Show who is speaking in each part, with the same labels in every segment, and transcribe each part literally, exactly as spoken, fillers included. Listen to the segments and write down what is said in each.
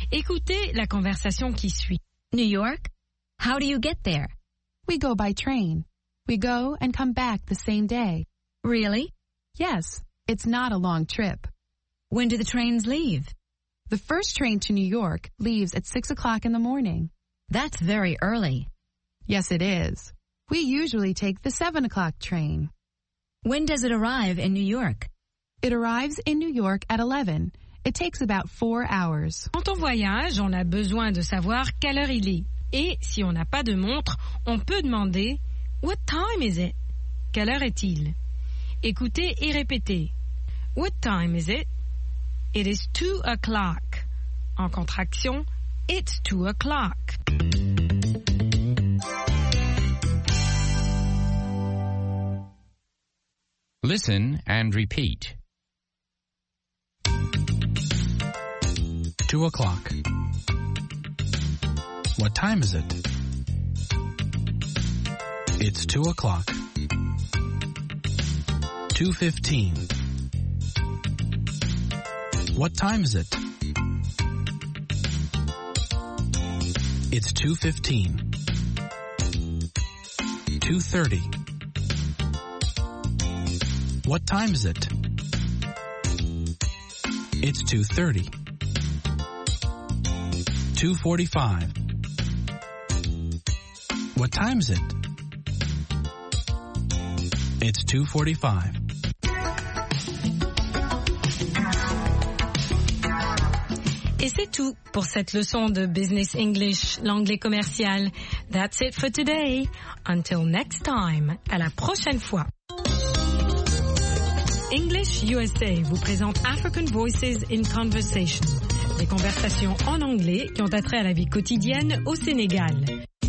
Speaker 1: Écoutez la conversation qui suit.
Speaker 2: New York? How do you get there?
Speaker 3: We go by train. We go and come back the same day.
Speaker 2: Really?
Speaker 3: Yes, it's not a long trip.
Speaker 2: When do the trains leave?
Speaker 3: The first train to New York leaves at six o'clock in the morning.
Speaker 2: That's very early.
Speaker 3: Yes, it is. We usually take the seven o'clock train.
Speaker 2: When does it arrive in New York?
Speaker 3: It arrives in New York at eleven. It takes about four hours.
Speaker 1: Quand on voyage, on a besoin de savoir quelle heure il est. Et si on n'a pas de montre, on peut demander « What time is it ?» Quelle heure est-il? Écoutez et répétez. What time is it? It is two o'clock. En contraction, it's two o'clock.
Speaker 4: Listen and repeat.
Speaker 5: Two o'clock. What time is it? It's two o'clock. Two fifteen. What time is it? It's two fifteen. Two thirty. What time is it? It's two thirty. Two forty-five. What time is it? It's two forty-five.
Speaker 1: Et c'est tout pour cette leçon de Business English, l'anglais commercial. That's it for today. Until next time. À la prochaine fois. English U S A vous présente African Voices in Conversation. Des conversations en anglais qui ont attrait à la vie quotidienne au Sénégal.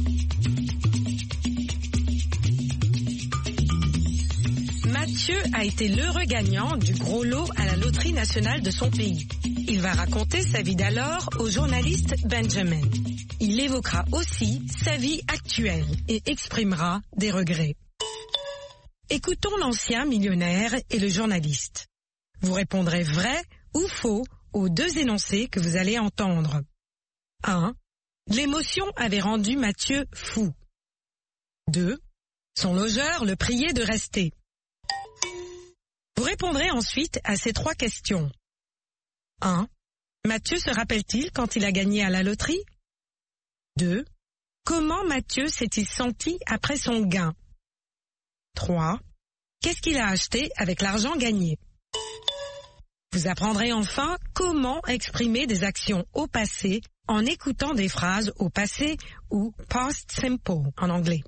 Speaker 1: Mathieu a été l'heureux gagnant du gros lot à la loterie nationale de son pays. Il va raconter sa vie d'alors au journaliste Benjamin. Il évoquera aussi sa vie actuelle et exprimera des regrets. Écoutons l'ancien millionnaire et le journaliste. Vous répondrez vrai ou faux aux deux énoncés que vous allez entendre. un. L'émotion avait rendu Mathieu fou. deux. Son logeur le priait de rester. Vous répondrez ensuite à ces trois questions. un. Mathieu se rappelle-t-il quand il a gagné à la loterie? deux. Comment Mathieu s'est-il senti après son gain? trois. Qu'est-ce qu'il a acheté avec l'argent gagné? Vous apprendrez enfin comment exprimer des actions au passé en écoutant des phrases au passé ou past simple en anglais.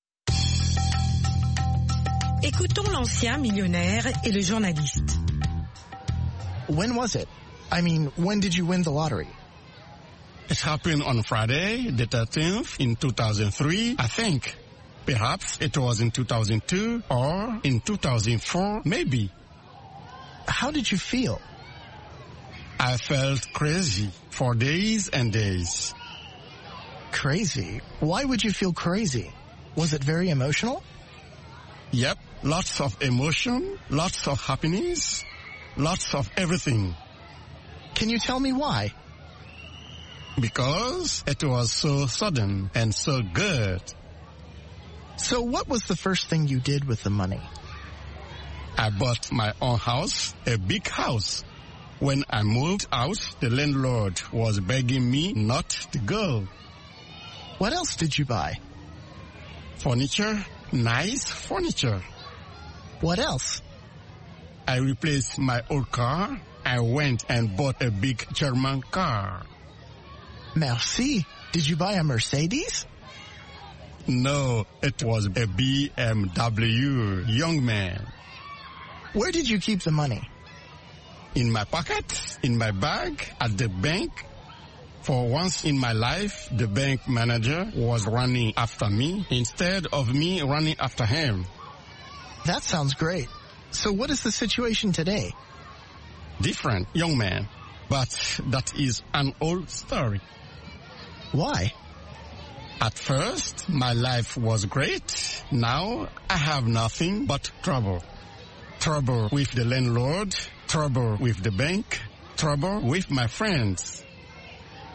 Speaker 1: Écoutons l'ancien millionnaire et le journaliste.
Speaker 6: When was it? I mean, when did you win the lottery?
Speaker 7: It happened on Friday, the thirteenth, in two thousand three, I think. Perhaps it was in two thousand two or in two thousand four, maybe.
Speaker 6: How did you feel?
Speaker 7: I felt crazy for days and days.
Speaker 6: Crazy? Why would you feel crazy? Was it very emotional?
Speaker 7: Yep, lots of emotion, lots of happiness, lots of everything.
Speaker 6: Can you tell me why?
Speaker 7: Because it was so sudden and so good.
Speaker 6: So what was the first thing you did with the money?
Speaker 7: I bought my own house, a big house. When I moved out, the landlord was begging me not to go.
Speaker 6: What else did you buy?
Speaker 7: Furniture, nice furniture.
Speaker 6: What else?
Speaker 7: I replaced my old car. I went and bought a big German car.
Speaker 6: Merci. Did you buy a Mercedes?
Speaker 7: No, it was a B M W, young man.
Speaker 6: Where did you keep the money?
Speaker 7: In my pocket, in my bag, at the bank. For once in my life, the bank manager was running after me instead of me running after him.
Speaker 6: That sounds great. So what is the situation today?
Speaker 7: Different, young man. But that is an old story.
Speaker 6: Why?
Speaker 7: At first, my life was great. Now, I have nothing but trouble. Trouble with the landlord, trouble with the bank, trouble with my friends.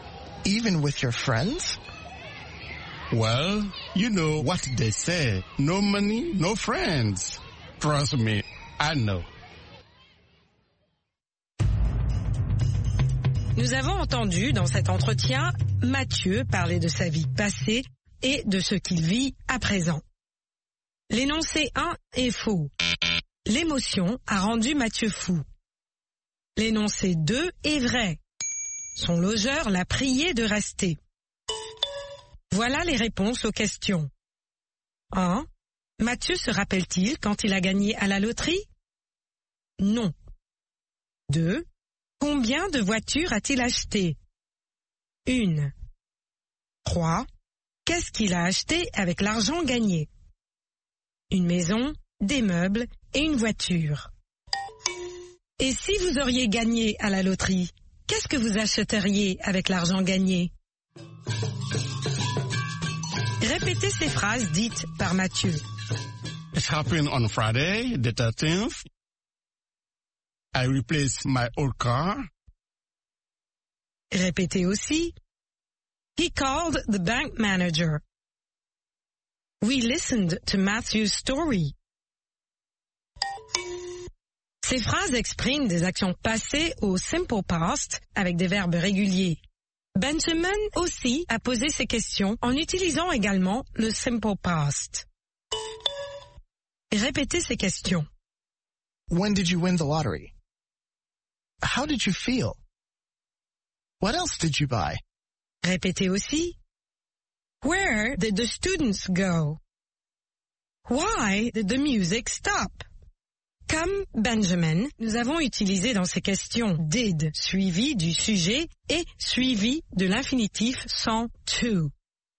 Speaker 6: Even with your friends?
Speaker 7: Well, you know what they say. No money, no friends. Trust me, I know.
Speaker 1: Nous avons entendu dans cet entretien Mathieu parler de sa vie passée et de ce qu'il vit à présent. L'énoncé un est faux. L'émotion a rendu Mathieu fou. L'énoncé deux est vrai. Son logeur l'a prié de rester. Voilà les réponses aux questions. un. Mathieu se rappelle-t-il quand il a gagné à la loterie? Non. deux. Combien de voitures a-t-il acheté? Une. trois. Qu'est-ce qu'il a acheté avec l'argent gagné? Une maison, des meubles et une voiture. Et si vous auriez gagné à la loterie, qu'est-ce que vous achèteriez avec l'argent gagné? Répétez ces phrases dites par Mathieu.
Speaker 7: It happened on Friday, the thirteenth. I replaced my old car.
Speaker 1: Répétez aussi. He called the bank manager. We listened to Matthew's story. Ces phrases expriment des actions passées au simple past avec des verbes réguliers. Benjamin aussi a posé ces questions en utilisant également le simple past. Répétez ces questions.
Speaker 6: When did you win the lottery? How did you feel? What else did you buy?
Speaker 1: Répétez aussi. Where did the students go? Why did the music stop? Comme Benjamin, nous avons utilisé dans ces questions did suivi du sujet et suivi de l'infinitif sans to.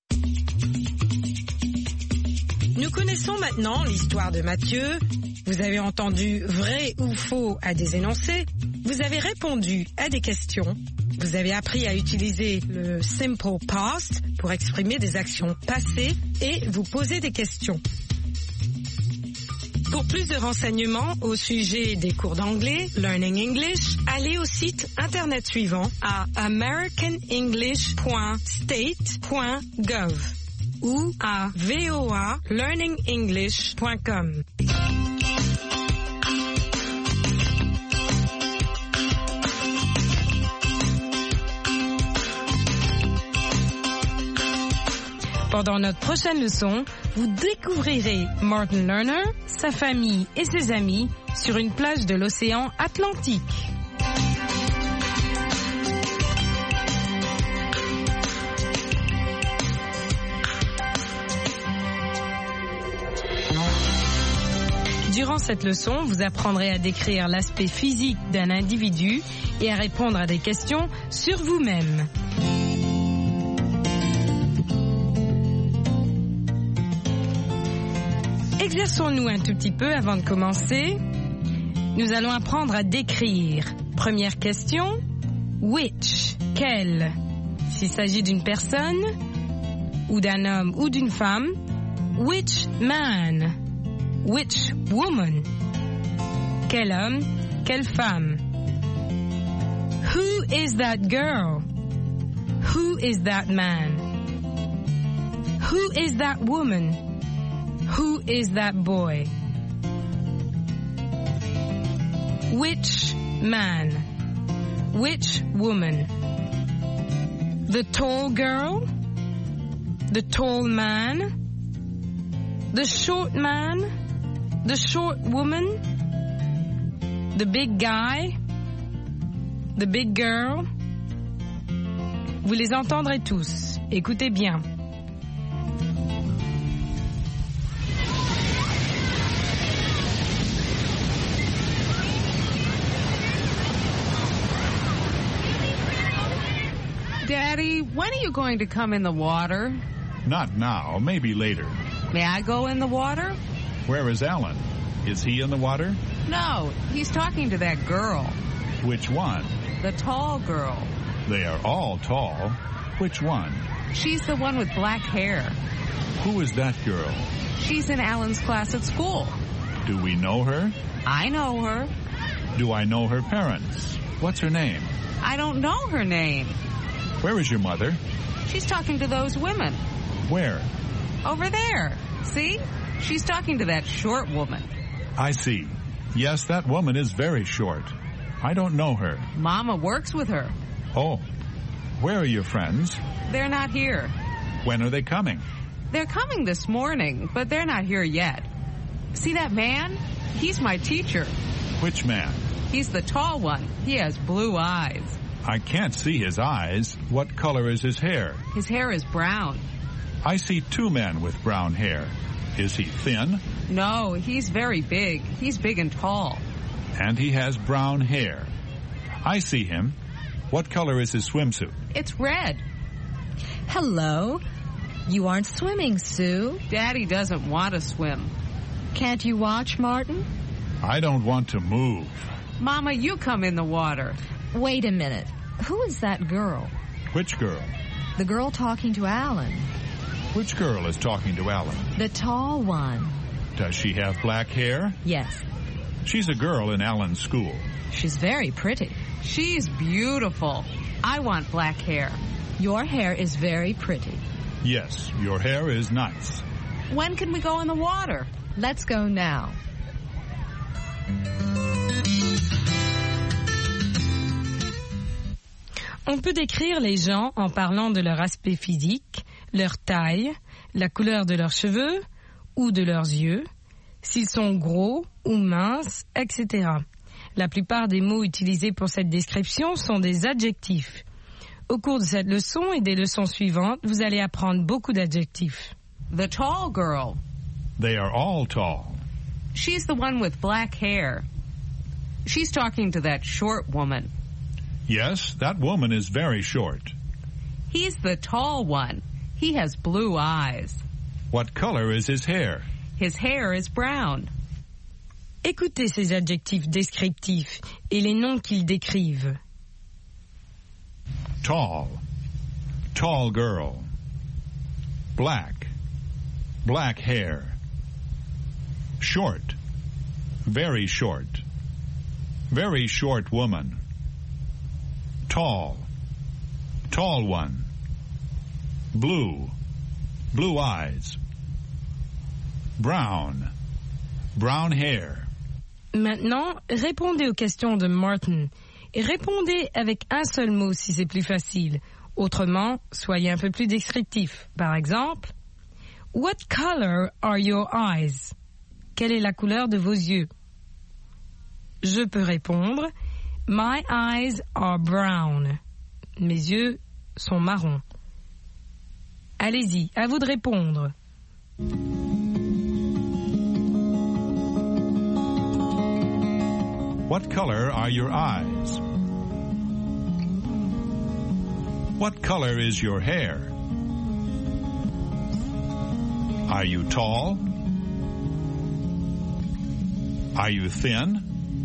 Speaker 1: Nous connaissons maintenant l'histoire de Mathieu. Vous avez entendu vrai ou faux à des énoncés. Vous avez répondu à des questions. Vous avez appris à utiliser le simple past pour exprimer des actions passées et vous poser des questions. Pour plus de renseignements au sujet des cours d'anglais, Learning English, allez au site internet suivant à american english point state point gov ou à voa learning english point com. Pendant notre prochaine leçon, vous découvrirez Martin Lerner, sa famille et ses amis sur une plage de l'océan Atlantique. Durant cette leçon, vous apprendrez à décrire l'aspect physique d'un individu et à répondre à des questions sur vous-même. Exerçons-nous un tout petit peu avant de commencer. Nous allons apprendre à décrire. Première question. Which? Quel? S'il s'agit d'une personne, ou d'un homme ou d'une femme. Which man? Which woman? Quel homme? Quelle femme? Who is that girl? Who is that man? Who is that woman? Who is that boy? Which man? Which woman? The tall girl? The tall man? The short man? The short woman? The big guy? The big girl? Vous les entendrez tous. Écoutez bien.
Speaker 8: Daddy, when are you going to come in the water?
Speaker 9: Not now, maybe later.
Speaker 8: May I go in the water?
Speaker 9: Where is Alan? Is he in the water?
Speaker 8: No, he's talking to that girl.
Speaker 9: Which one?
Speaker 8: The tall girl.
Speaker 9: They are all tall. Which one?
Speaker 8: She's the one with black hair.
Speaker 9: Who is that girl?
Speaker 8: She's in Alan's class at school.
Speaker 9: Do we know her?
Speaker 8: I know her.
Speaker 9: Do I know her parents? What's her name?
Speaker 8: I don't know her name.
Speaker 9: Where is your mother?
Speaker 8: She's talking to those women.
Speaker 9: Where?
Speaker 8: Over there. See? She's talking to that short woman.
Speaker 9: I see. Yes, that woman is very short. I don't know her.
Speaker 8: Mama works with her.
Speaker 9: Oh. Where are your friends?
Speaker 8: They're not here.
Speaker 9: When are they coming?
Speaker 8: They're coming this morning, but they're not here yet. See that man? He's my teacher.
Speaker 9: Which man?
Speaker 8: He's the tall one. He has blue eyes.
Speaker 9: I can't see his eyes. What color is his hair?
Speaker 8: His hair is brown.
Speaker 9: I see two men with brown hair. Is he thin?
Speaker 8: No, he's very big. He's big and tall.
Speaker 9: And he has brown hair. I see him. What color is his swimsuit?
Speaker 8: It's red.
Speaker 2: Hello. You aren't swimming, Sue.
Speaker 8: Daddy doesn't want to swim.
Speaker 2: Can't you watch, Martin?
Speaker 9: I don't want to move.
Speaker 8: Mama, you come in the water.
Speaker 2: Wait a minute. Who is that girl?
Speaker 9: Which girl?
Speaker 2: The girl talking to Alan.
Speaker 9: Which girl is talking to Alan?
Speaker 2: The tall one.
Speaker 9: Does she have black hair?
Speaker 2: Yes.
Speaker 9: She's a girl in Alan's school.
Speaker 2: She's very pretty.
Speaker 8: She's beautiful. I want black hair.
Speaker 2: Your hair is very pretty.
Speaker 9: Yes, your hair is nice.
Speaker 8: When can we go in the water?
Speaker 2: Let's go now.
Speaker 1: On peut décrire les gens en parlant de leur aspect physique, leur taille, la couleur de leurs cheveux ou de leurs yeux, s'ils sont gros ou minces, et cetera. La plupart des mots utilisés pour cette description sont des adjectifs. Au cours de cette leçon et des leçons suivantes, vous allez apprendre beaucoup d'adjectifs.
Speaker 8: The tall girl.
Speaker 9: They are all tall.
Speaker 8: She's the one with black hair. She's talking to that short woman.
Speaker 9: Yes, that woman is very short.
Speaker 8: He's the tall one. He has blue eyes.
Speaker 9: What color is his hair?
Speaker 8: His hair is brown.
Speaker 1: Écoutez ces adjectifs descriptifs et les noms qu'ils décrivent.
Speaker 9: Tall. Tall girl. Black. Black hair. Short. Very short. Very short woman. Tall. Tall one. Blue. Blue eyes. Brown. Brown hair.
Speaker 1: Maintenant, répondez aux questions de Martin et répondez avec un seul mot si c'est plus facile. Autrement, soyez un peu plus descriptif. Par exemple, What color are your eyes? Quelle est la couleur de vos yeux? Je peux répondre My eyes are brown. Mes yeux sont marrons. Allez-y, à vous de répondre.
Speaker 9: What color are your eyes? What color is your hair? Are you tall? Are you thin?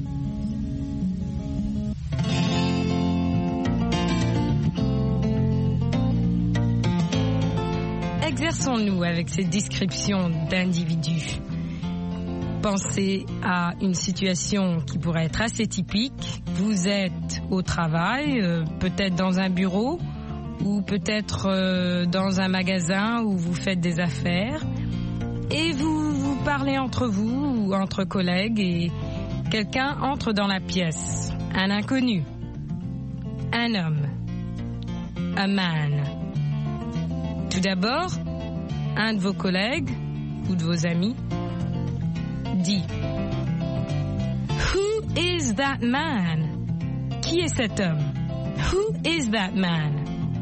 Speaker 1: Exerçons-nous avec ces descriptions d'individus. Pensez à une situation qui pourrait être assez typique. Vous êtes au travail, euh, peut-être dans un bureau ou peut-être euh, dans un magasin où vous faites des affaires et vous, vous parlez entre vous ou entre collègues et quelqu'un entre dans la pièce. Un inconnu. Un homme. A man. Tout d'abord, un de vos collègues ou de vos amis dit Who is that man? Qui est cet homme? Who is that man?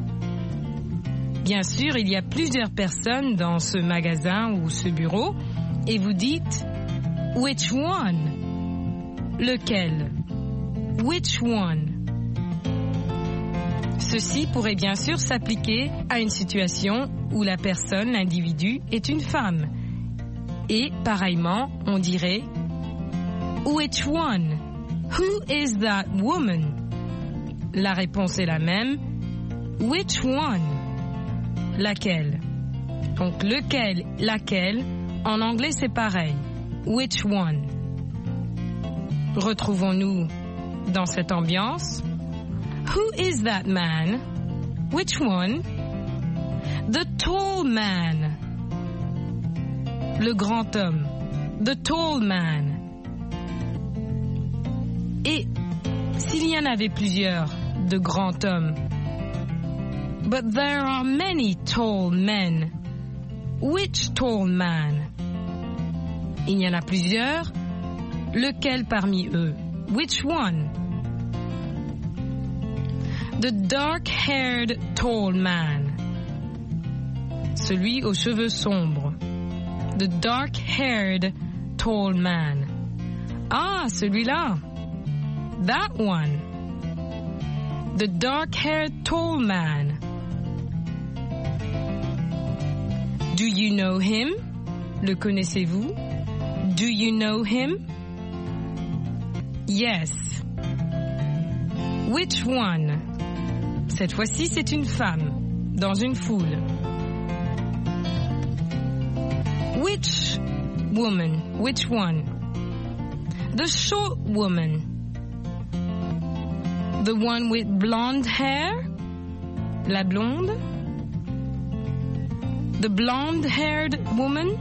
Speaker 1: Bien sûr, il y a plusieurs personnes dans ce magasin ou ce bureau et vous dites Which one? Lequel? Which one? Ceci pourrait bien sûr s'appliquer à une situation où la personne, l'individu, est une femme. Et, pareillement, on dirait Which one? Who is that woman? La réponse est la même. Which one? Laquelle? Donc, lequel, laquelle, en anglais c'est pareil. Which one? Retrouvons-nous dans cette ambiance. Who is that man? Which one? The tall man. Le grand homme. The tall man. Et s'il y en avait plusieurs de grands hommes. But there are many tall men. Which tall man? Il y en a plusieurs. Lequel parmi eux? Which one? The dark-haired tall man. Celui aux cheveux sombres. The dark-haired tall man. Ah, celui-là. That one. The dark-haired tall man. Do you know him? Le connaissez-vous? Do you know him? Yes. Which one? Cette fois-ci, c'est une femme, dans une foule. Which woman? Which one? The short woman. The one with blonde hair? La blonde? The blonde-haired woman?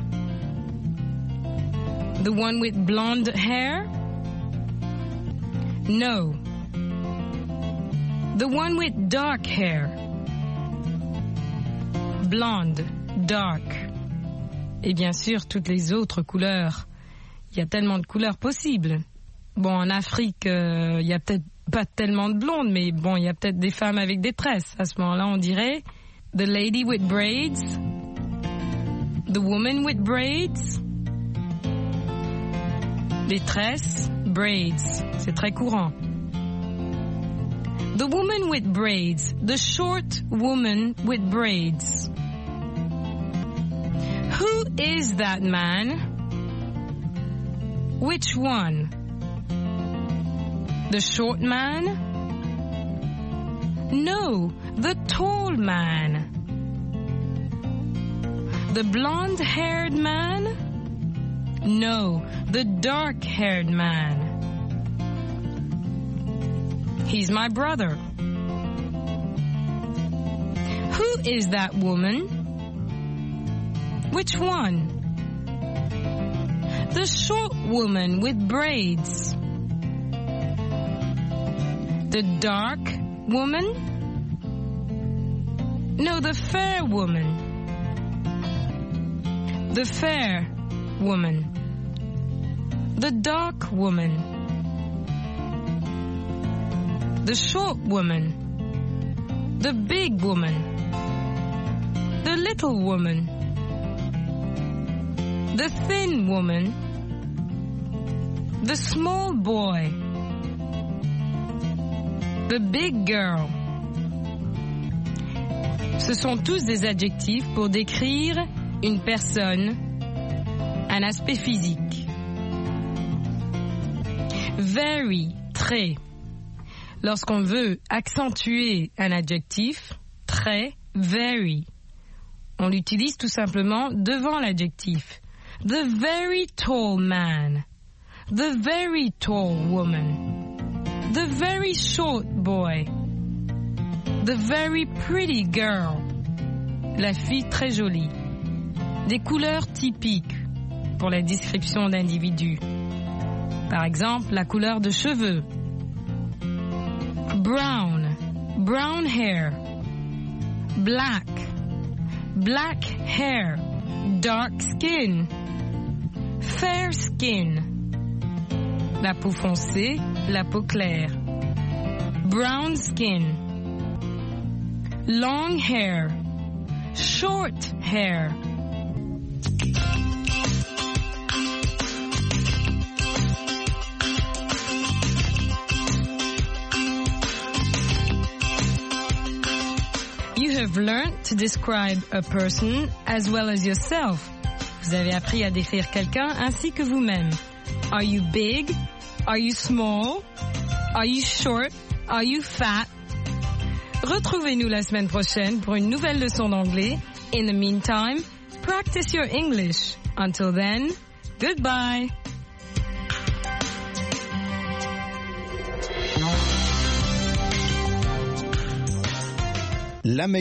Speaker 1: The one with blonde hair? No. The one with dark hair. Blonde, dark. Et bien sûr, toutes les autres couleurs. Il y a tellement de couleurs possibles. Bon, en Afrique, euh, il y a peut-être pas tellement de blondes, mais bon, il y a peut-être des femmes avec des tresses. À ce moment-là, on dirait the lady with braids, the woman with braids, les tresses, braids, c'est très courant. The woman with braids, the short woman with braids. Who is that man? Which one? The short man? No, the tall man. The blonde-haired man? No, the dark-haired man. He's my brother. Who is that woman? Which one? The short woman with braids. The dark woman? No, the fair woman. The fair woman. The dark woman. The short woman. The big woman. The little woman. The thin woman. The small boy. The big girl. Ce sont tous des adjectifs pour décrire une personne, un aspect physique. Very, très. Lorsqu'on veut accentuer un adjectif, très, very, on l'utilise tout simplement devant l'adjectif. The very tall man. The very tall woman. The very short boy. The very pretty girl. La fille très jolie. Des couleurs typiques pour la description d'individus. Par exemple, la couleur de cheveux. Brown, brown hair. Black, black hair. Dark skin. Fair skin. La peau foncée, la peau claire. Brown skin. Long hair. Short hair. You have learned to describe a person as well as yourself. Vous avez appris à décrire quelqu'un ainsi que vous-même. Are you big? Are you small? Are you short? Are you fat? Retrouvez-nous la semaine prochaine pour une nouvelle leçon d'anglais. In the meantime, practice your English. Until then, goodbye.
Speaker 10: La